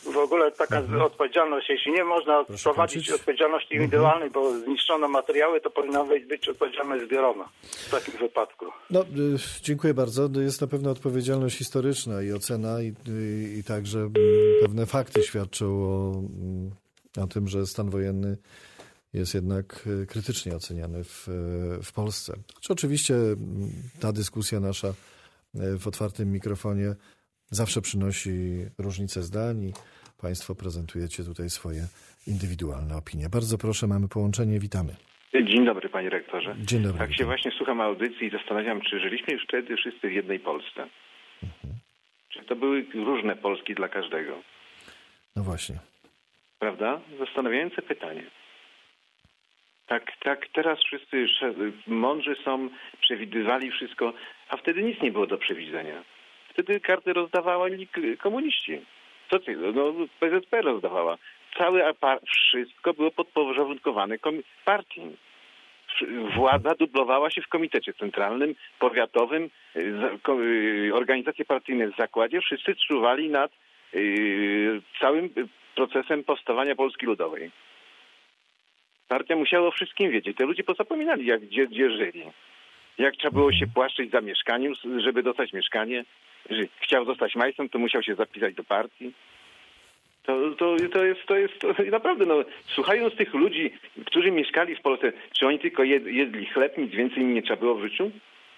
w ogóle taka
Mhm.
odpowiedzialność, jeśli nie można
Proszę
prowadzić
kończyć.
odpowiedzialności indywidualnej, bo zniszczono materiały, to powinna być odpowiedzialność zbiorowa w takim wypadku.
No, y, dziękuję bardzo. To jest na pewno odpowiedzialność historyczna i ocena i, i, i także mm, pewne fakty świadczą o, mm, o tym, że stan wojenny jest jednak y, krytycznie oceniany w, y, w Polsce. Choć oczywiście mm, ta dyskusja nasza y, w otwartym mikrofonie zawsze przynosi różnice zdań i Państwo prezentujecie tutaj swoje indywidualne opinie. Bardzo proszę, mamy połączenie, witamy.
Dzień dobry, panie rektorze.
Dzień dobry.
Tak się właśnie słucham audycji i zastanawiam, czy żyliśmy już wtedy wszyscy w jednej Polsce.
Mhm.
Czy to były różne Polski dla każdego?
No właśnie.
Prawda? Zastanawiające pytanie. Tak, tak, teraz wszyscy mądrzy są, przewidywali wszystko, a wtedy nic nie było do przewidzenia. Wtedy karty rozdawali komuniści. Co ty? No, P Z P rozdawała. Całe apar- wszystko było podporządkowane komi- partii. Władza dublowała się w komitecie centralnym, powiatowym, za- ko- organizacje partyjne w zakładzie. Wszyscy czuwali nad y, całym procesem powstawania Polski Ludowej. Partia musiała o wszystkim wiedzieć. Te ludzie pozapominali, jak, gdzie, gdzie żyli. Jak trzeba było się płaszczyć za mieszkaniem, żeby dostać mieszkanie. Że chciał zostać majstrem, to musiał się zapisać do partii. To, to, to jest, to jest to naprawdę, no, słuchając tych ludzi, którzy mieszkali w Polsce, czy oni tylko jed, jedli chleb, nic więcej im nie trzeba było w życiu?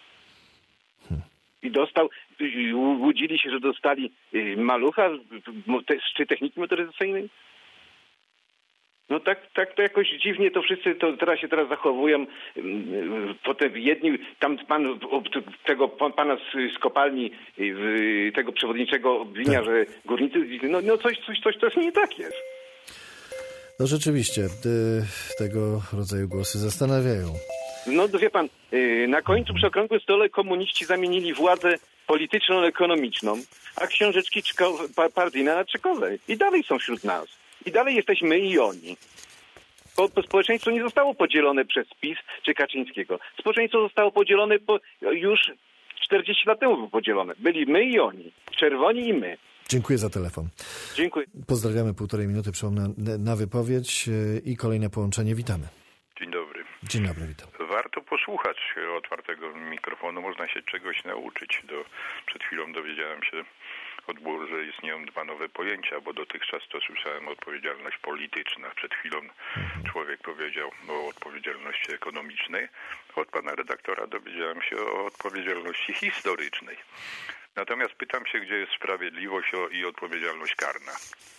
I dostał, łudzili się, że dostali malucha czy techniki motoryzacyjnej? No tak, tak to jakoś dziwnie to wszyscy to teraz się teraz zachowują. Potem jedni, tam pan tego pana z, z kopalni, tego przewodniczego obwinia, tak, że górnicy, no, no coś, coś, coś, coś nie tak jest.
No rzeczywiście, tego rodzaju głosy zastanawiają.
No wie pan, na końcu przy okrągłym stole komuniści zamienili władzę polityczną, ekonomiczną, a książeczki partyjne na czekowe. I dalej są wśród nas. I dalej jesteśmy my i oni. Bo, bo społeczeństwo nie zostało podzielone przez PiS czy Kaczyńskiego. Społeczeństwo zostało podzielone po, już czterdzieści lat temu było podzielone. Byli my i oni. Czerwoni i my.
Dziękuję za telefon.
Dziękuję.
Pozdrawiamy, półtorej minuty, przypomnę na wypowiedź i kolejne połączenie. Witamy.
Dzień dobry.
Dzień dobry, witam.
Warto posłuchać otwartego mikrofonu, można się czegoś nauczyć. Do, przed chwilą dowiedziałem się od Bór, że istnieją dwa nowe pojęcia, bo dotychczas to słyszałem odpowiedzialność polityczna. Przed chwilą człowiek powiedział o odpowiedzialności ekonomicznej. Od pana redaktora dowiedziałem się o odpowiedzialności historycznej. Natomiast pytam się, gdzie jest sprawiedliwość i odpowiedzialność karna.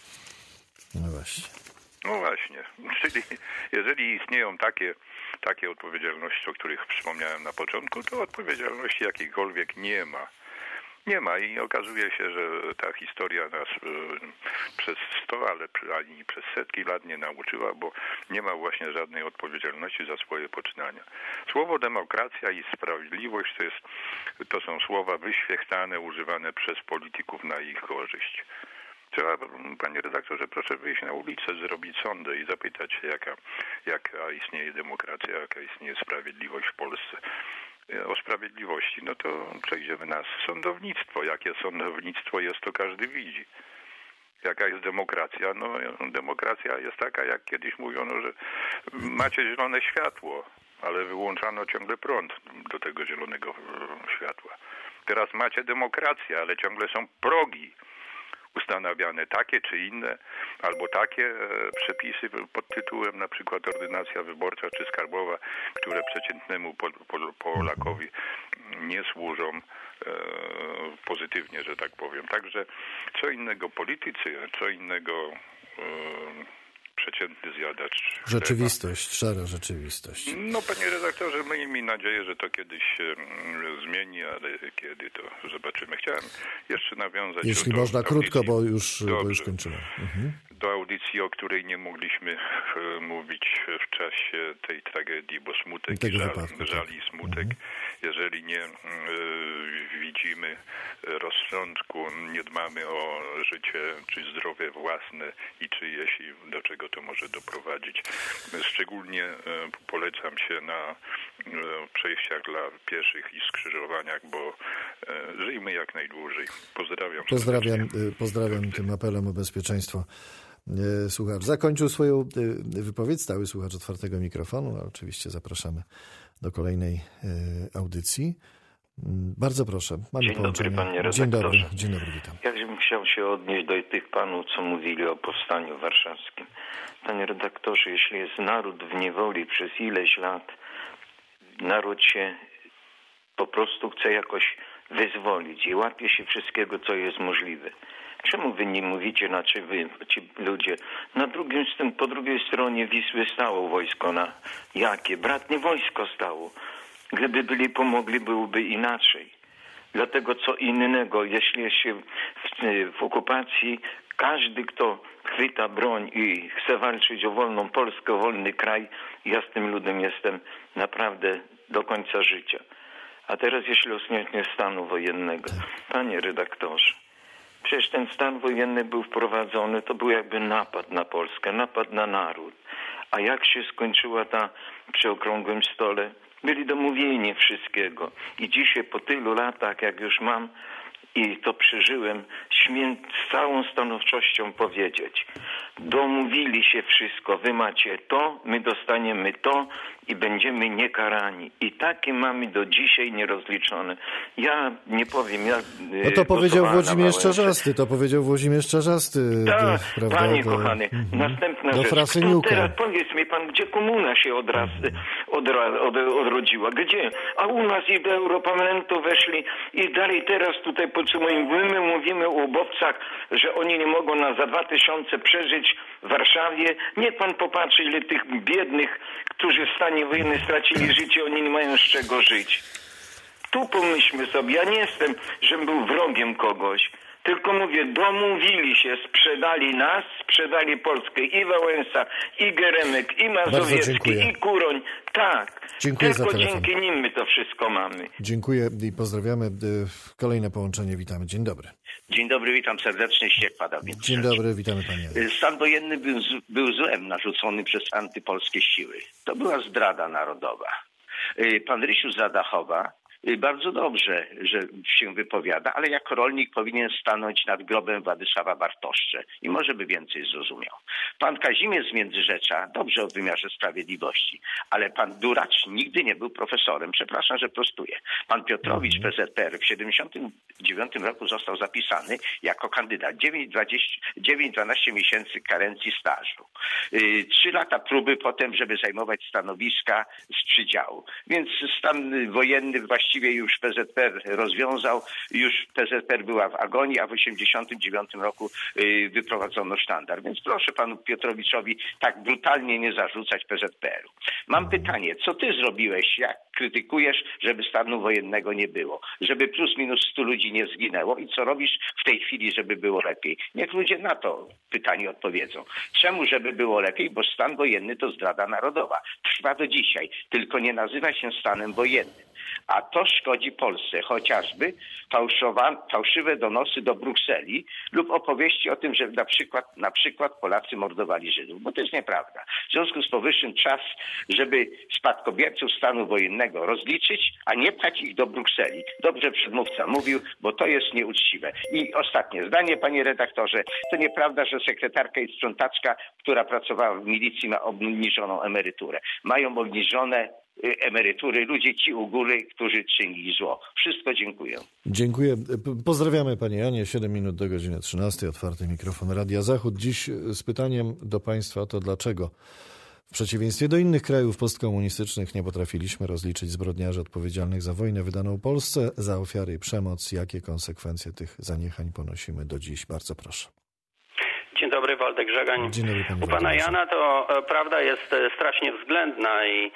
No właśnie.
No właśnie. Czyli jeżeli istnieją takie, takie odpowiedzialności, o których wspomniałem na początku, to odpowiedzialności jakiejkolwiek nie ma. Nie ma i okazuje się, że ta historia nas y, przez sto, ale ani przez setki lat nie nauczyła, bo nie ma właśnie żadnej odpowiedzialności za swoje poczynania. Słowo demokracja i sprawiedliwość to, jest, to są słowa wyświechtane, używane przez polityków na ich korzyść. Trzeba, panie redaktorze, proszę wyjść na ulicę, zrobić sondę i zapytać się, jaka, jaka istnieje demokracja, jaka istnieje sprawiedliwość w Polsce. O sprawiedliwości, no to przejdziemy na sądownictwo. Jakie sądownictwo jest, to każdy widzi. Jaka jest demokracja? No demokracja jest taka, jak kiedyś mówiono, że macie zielone światło, ale wyłączano ciągle prąd do tego zielonego światła. Teraz macie demokrację, ale ciągle są progi ustanawiane, takie czy inne, albo takie e, przepisy pod tytułem na przykład ordynacja wyborcza czy skarbowa, które przeciętnemu pol, pol, Polakowi nie służą e, pozytywnie, że tak powiem. Także co innego politycy, co innego e, przeciętny zjadacz.
Rzeczywistość, szara rzeczywistość.
No panie redaktorze, miejmy nadzieję, że to kiedyś się zmieni, ale kiedy to zobaczymy. Chciałem jeszcze nawiązać...
Jeśli
do,
można
do
krótko,
audycji.
bo już, bo już kończymy. Mhm.
Do audycji, o której nie mogliśmy e, mówić w czasie tej tragedii, bo smutek,
Tego
żal,
wypadku,
żal
tak.
i smutek. Mhm. Jeżeli nie e, widzimy rozsądku, nie dbamy o życie czy zdrowie własne i czyjeś, do czego to to może doprowadzić. Szczególnie polecam się na przejściach dla pieszych i skrzyżowaniach, bo żyjmy jak najdłużej. Pozdrawiam.
Pozdrawiam, pozdrawiam tym apelem o bezpieczeństwo. Słuchacz zakończył swoją wypowiedź, stały słuchacz Otwartego Mikrofonu, a oczywiście zapraszamy do kolejnej audycji. Bardzo proszę, mamy
Dzień
połączenie.
dobry, panie
Dzień dobry,
redaktorze.
dzień dobry, witam.
Ja bym chciał się odnieść do tych panów, co mówili o powstaniu warszawskim. Panie redaktorze, jeśli jest naród w niewoli przez ileś lat, naród się po prostu chce jakoś wyzwolić i łapie się wszystkiego, co jest możliwe. Czemu wy nie mówicie, znaczy wy, ci ludzie, na drugim, po drugiej stronie Wisły stało wojsko, na jakie? Bratnie wojsko stało. Gdyby byli pomogli, byłoby inaczej. Dlatego co innego, jeśli jest się w, w okupacji, każdy, kto chwyta broń i chce walczyć o wolną Polskę, o wolny kraj, ja z tym ludem jestem naprawdę do końca życia. A teraz jeśli osunięcie stanu wojennego. Panie redaktorze, przecież ten stan wojenny był wprowadzony, to był jakby napad na Polskę, napad na naród. A jak się skończyła ta przy okrągłym stole? Byli domówieni wszystkiego. I dzisiaj po tylu latach, jak już mam i to przeżyłem, śmiem z całą stanowczością powiedzieć. Domówili się wszystko. Wy macie to, my dostaniemy to i będziemy niekarani. I takie mamy do dzisiaj nierozliczone. Ja nie powiem, ja...
No to powiedział Włodzimierz Czarzasty, to powiedział Włodzimierz Czarzasty.
Tak,
prawda,
panie
do,
kochany, następna
do
rzecz.
Frasyniuka.
Kto teraz, powiedz mi pan, gdzie komuna się odraz, odra, od, odrodziła? Gdzie? A u nas i do Europarlamentu weszli i dalej teraz tutaj podsumujemy. My mówimy o ubowcach, że oni nie mogą na za dwa tysiące przeżyć w Warszawie. Niech pan popatrzy, ile tych biednych, którzy w stanie wojennym stracili życie, oni nie mają z czego żyć. Tu pomyślmy sobie, ja nie jestem, żebym był wrogiem kogoś, tylko mówię, domówili się, sprzedali nas, sprzedali Polskę i Wałęsa, i Geremek, i Mazowiecki, i Kuroń. Tak,
dziękuję
tylko
za telefon.
dzięki nim my to wszystko mamy.
Dziękuję i pozdrawiamy. Kolejne połączenie, witamy. Dzień dobry.
Dzień dobry, witam serdecznie, Ściek Padawicz.
Dzień dobry, witamy panie.
Stan wojenny był, był złem narzucony przez antypolskie siły. To była zdrada narodowa. Pan Rysiu Zadachowa bardzo dobrze, że się wypowiada, ale jako rolnik powinien stanąć nad grobem Władysława Bartoszcze i może by więcej zrozumiał. Pan Kazimierz z Międzyrzecza dobrze o wymiarze sprawiedliwości, ale pan Duracz nigdy nie był profesorem. Przepraszam, że prostuję. Pan Piotrowicz, P Z P R, w siedemdziesiątym dziewiątym roku został zapisany jako kandydat. dziewięć dwanaście miesięcy karencji stażu. Trzy lata próby potem, żeby zajmować stanowiska z przydziału. Więc stan wojenny właściwie Właściwie już P Z P R rozwiązał, już P Z P R była w agonii, a w osiemdziesiątym dziewiątym roku y, wyprowadzono sztandar. Więc proszę panu Piotrowiczowi tak brutalnie nie zarzucać P Z P R u. Mam pytanie, co ty zrobiłeś, jak krytykujesz, żeby stanu wojennego nie było? Żeby plus minus stu ludzi nie zginęło i co robisz w tej chwili, żeby było lepiej? Niech ludzie na to pytanie odpowiedzą. Czemu, żeby było lepiej? Bo stan wojenny to zdrada narodowa. Trwa do dzisiaj, tylko nie nazywa się stanem wojennym. A to szkodzi Polsce, chociażby fałszowa, fałszywe donosy do Brukseli lub opowieści o tym, że na przykład, na przykład Polacy mordowali Żydów, bo to jest nieprawda. W związku z powyższym czas, żeby spadkobierców stanu wojennego rozliczyć, a nie pchać ich do Brukseli. Dobrze przedmówca mówił, bo to jest nieuczciwe. I ostatnie zdanie, panie redaktorze, to nieprawda, że sekretarka i sprzątaczka, która pracowała w milicji, ma obniżoną emeryturę. Mają obniżone emerytury ludzie ci u góry, którzy czynili zło. Wszystko dziękuję.
Dziękuję. Pozdrawiamy panie Janie. siedem minut do godziny trzynastej. Otwarty mikrofon Radia Zachód. Dziś z pytaniem do państwa to dlaczego w przeciwieństwie do innych krajów postkomunistycznych nie potrafiliśmy rozliczyć zbrodniarzy odpowiedzialnych za wojnę wydaną Polsce, za ofiary i przemoc. Jakie konsekwencje tych zaniechań ponosimy do dziś? Bardzo proszę.
Dzień dobry, Waldek Żegań.
Dzień dobry, panie
U pana Jana to prawda jest strasznie względna i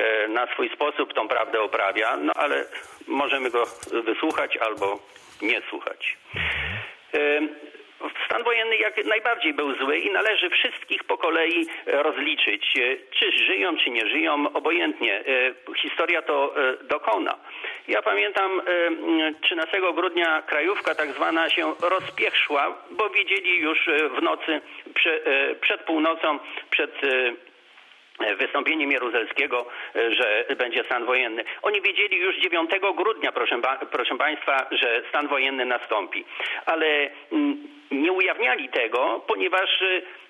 na swój sposób tą prawdę oprawia, no ale możemy go wysłuchać albo nie słuchać. Stan wojenny jak najbardziej był zły i należy wszystkich po kolei rozliczyć. Czy żyją, czy nie żyją, obojętnie. Historia to dokona. Ja pamiętam trzynastego grudnia krajówka tak zwana się rozpiechrzła, bo widzieli już w nocy przed północą przed wystąpieniem Jaruzelskiego, że będzie stan wojenny. Oni wiedzieli już dziewiątego grudnia, proszę, proszę Państwa, że stan wojenny nastąpi. Ale nie ujawniali tego, ponieważ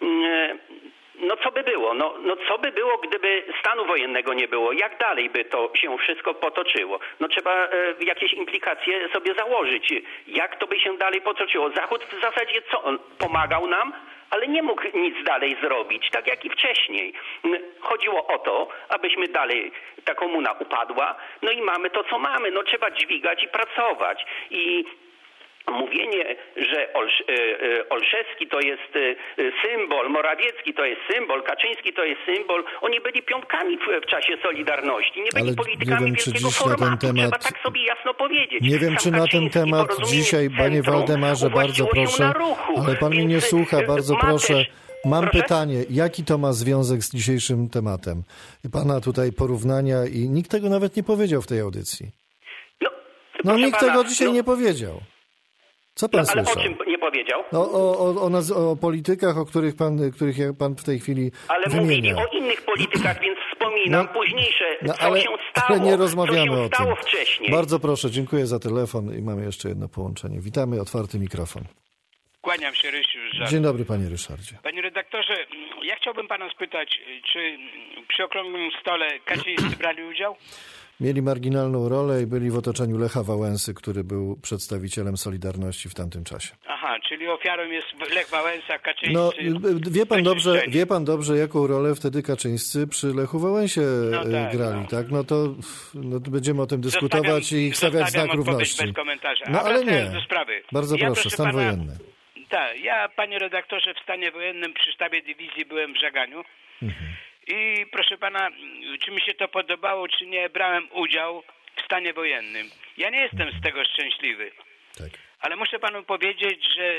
no co by było? No, no co by było, gdyby stanu wojennego nie było? Jak dalej by to się wszystko potoczyło? No trzeba e, jakieś implikacje sobie założyć. Jak to by się dalej potoczyło? Zachód w zasadzie co? On pomagał nam, ale nie mógł nic dalej zrobić, tak jak i wcześniej. Chodziło o to, abyśmy dalej, ta komuna upadła, no i mamy to, co mamy. No trzeba dźwigać i pracować. I mówienie, że Olsz, Olszewski to jest symbol, Morawiecki to jest symbol, Kaczyński to jest symbol, oni byli piątkami w, w czasie Solidarności, nie byli
Ale
politykami
nie wiem,
wielkiego
czy dziś na ten
formatu,
temat...
trzeba tak sobie jasno powiedzieć.
Nie wiem,
Sam
czy na ten temat dzisiaj, panie Waldemarze, bardzo proszę, ale pan mnie nie słucha, bardzo proszę. Też... Mam Proszę? pytanie, jaki to ma związek z dzisiejszym tematem? Pana tutaj porównania i nikt tego nawet nie powiedział w tej audycji. No, no nikt pana, tego dzisiaj no... nie powiedział. Co pan
no, ale
słyszał?
o czym nie powiedział?
No, o, o, o, nas, o politykach, o których pan, których pan w tej chwili
Ale
wymienia.
mówili o innych politykach, więc wspominam
no,
późniejsze,
no,
co
ale,
się stało,
ale nie rozmawiamy
co się
o
stało
tym.
wcześniej.
Bardzo proszę, dziękuję za telefon i mamy jeszcze jedno połączenie. Witamy, otwarty mikrofon.
Kłaniam się, Rysiu.
Dzień dobry, panie Ryszardzie.
Panie redaktorze, ja chciałbym pana spytać, czy przy okrągłym stole Kaczyńscy brali udział?
Mieli marginalną rolę i byli w otoczeniu Lecha Wałęsy, który był przedstawicielem Solidarności w tamtym czasie.
Aha, czyli ofiarą jest Lech Wałęsa, Kaczyńscy...
No, wie pan dobrze, wie pan dobrze, jaką rolę wtedy Kaczyńscy przy Lechu Wałęsie no tak, grali, no. tak? No to no, będziemy o tym dyskutować zostawiam, i stawiać znak równości.
Bez komentarza.
No
A
ale nie.
Do sprawy.
Bardzo
ja,
proszę, stan
pana,
wojenny.
Tak, ja, panie redaktorze, w stanie wojennym przy sztabie dywizji byłem w Żaganiu. Mhm. I proszę pana, czy mi się to podobało, czy nie, brałem udział w stanie wojennym. Ja nie jestem z tego szczęśliwy. Tak. Ale muszę panu powiedzieć, że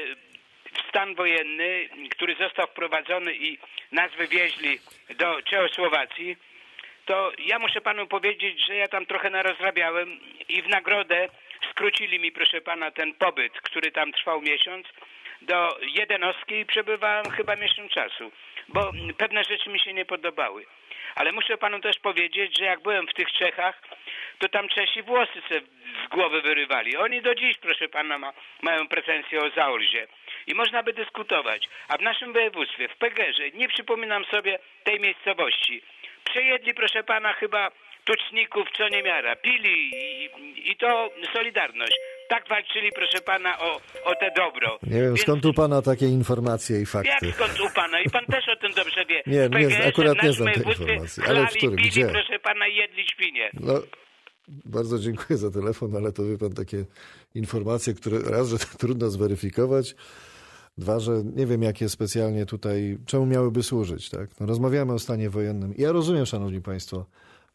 stan wojenny, który został wprowadzony i nas wywieźli do Czechosłowacji, to ja muszę panu powiedzieć, że ja tam trochę narozrabiałem i w nagrodę skrócili mi, proszę pana, ten pobyt, który tam trwał miesiąc, do Jedenowskiej i przebywałem chyba miesiąc czasu, bo pewne rzeczy mi się nie podobały. Ale muszę panu też powiedzieć, że jak byłem w tych Czechach, to tam Czesi włosy se z głowy wyrywali. Oni do dziś, proszę pana, ma, mają pretensje o Zaolzie. I można by dyskutować. A w naszym województwie, w Pegerze, nie przypominam sobie tej miejscowości, przejedli, proszę pana, chyba tuczników co niemiara. Pili i, i to Solidarność. Tak walczyli, proszę pana, o, o te dobro.
Nie wiem, Więc... skąd u pana takie informacje i fakty?
Jak skąd u pana? I pan też o tym dobrze wie.
Nie, nie akurat nie znam tej informacji. Ale w którym?
Pili,
Gdzie?
proszę pana, jedli świnie.
No, bardzo dziękuję za telefon, ale to wie pan, takie informacje, które raz, że trudno zweryfikować, dwa, że nie wiem, jakie specjalnie tutaj, czemu miałyby służyć, tak? No, rozmawiamy o stanie wojennym. I ja rozumiem, szanowni państwo,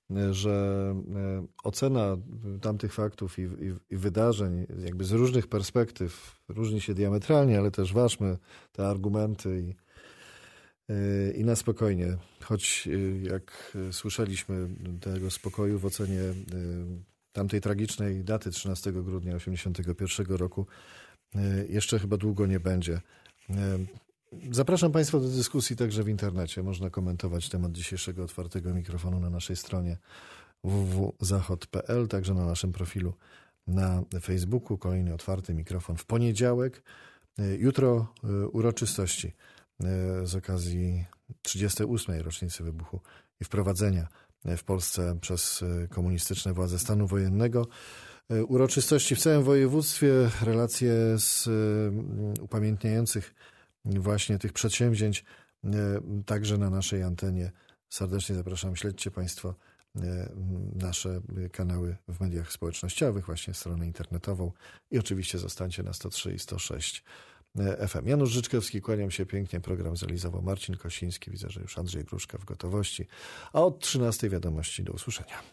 że ocena tamtych faktów i, i, i wydarzeń jakby z różnych perspektyw różni się diametralnie, ale też ważmy te argumenty i, i na spokojnie. Choć jak słyszeliśmy, tego spokoju w ocenie tamtej tragicznej daty trzynastego grudnia osiemdziesiątego pierwszego roku jeszcze chyba długo nie będzie. Zapraszam państwa do dyskusji także w internecie. Można komentować temat dzisiejszego otwartego mikrofonu na naszej stronie w w w kropka zachod kropka p l, także na naszym profilu na Facebooku. Kolejny otwarty mikrofon w poniedziałek. Jutro uroczystości z okazji trzydziestej ósmej rocznicy wybuchu i wprowadzenia w Polsce przez komunistyczne władze stanu wojennego. Uroczystości w całym województwie, relacje z upamiętniających właśnie tych przedsięwzięć także na naszej antenie. Serdecznie zapraszam, śledźcie państwo nasze kanały w mediach społecznościowych, właśnie stronę internetową i oczywiście zostańcie na sto trzy i sto sześć F M. Janusz Życzkowski, kłaniam się pięknie. Program zrealizował Marcin Kosiński. Widzę, że już Andrzej Gruszka w gotowości. A od trzynastej wiadomości. Do usłyszenia.